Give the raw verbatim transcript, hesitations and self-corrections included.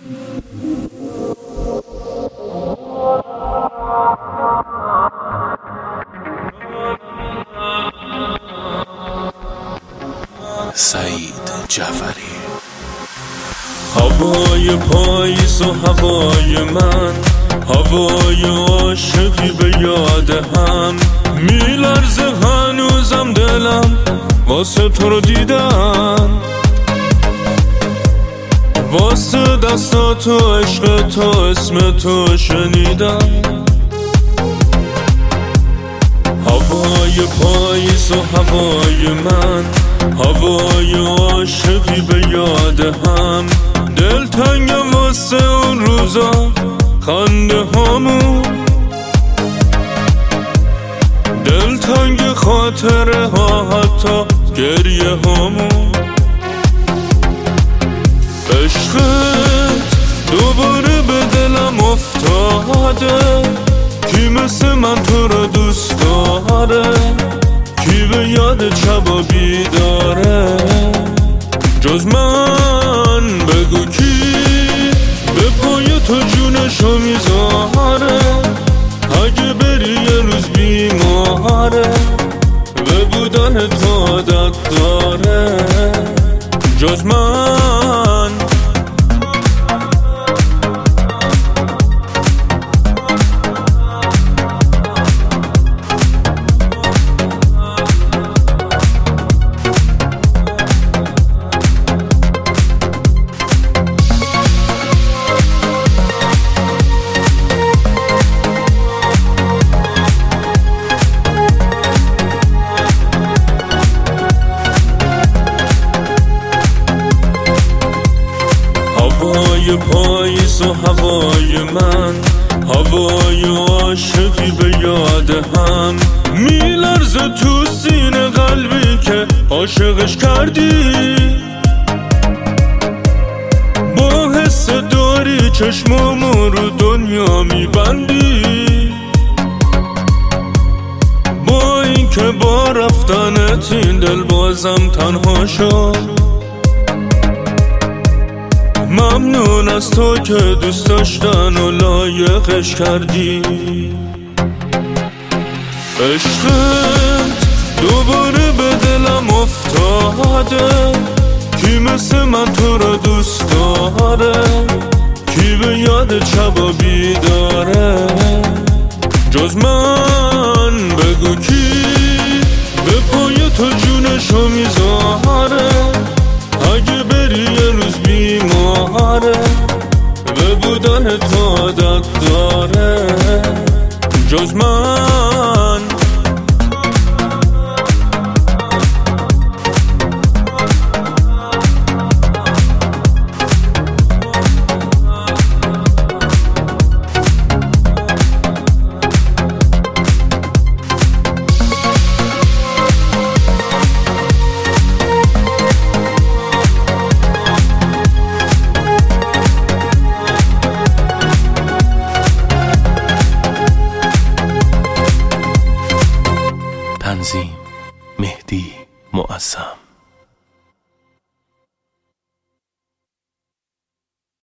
سعید جعفری. هوای پاییز و هوای من، هوای عاشقی به یاد هم، میلرزه هنوزم دلم واسه تو رو دیدم، واسه دستاتو عشق تو اسم تو شنیدم. هوای پاییز و هوای من، هوای عاشقی به یاد هم، دلتنگم واسه اون روزا خنده هامون، دلتنگ خاطره ها حتی گریه هامون. عشقت دوباره به دلم افتاده، کی مثل من تو رو دوست داره، کی به یاد شبا بیداره جز من؟ بگو کی به پای تو جونشو میذاره، اگه بری یه روز بیماره به بودن تو عادت داره جز من؟ هوای پاییز و هوای من، هوای عاشقی به یاد هم، میلرزه تو سینه قلبی که عاشقش کردی، با حس داری چشمامو رو دنیا میبندی، با این که با رفتنت این دل بازم تنها شد. ممنون از تو که دوست داشتن و لایقش کردی. عشقت دوباره به دلم افتاده، کی مثل من تو رو دوست داره، کی به یاد شبا بیداره جز من؟ بگو کی به پای تو جونشو میذاره، اگه بری یه روز بیماره به بودن تو عادت داره جز من؟ تنظیم مهدی معظم.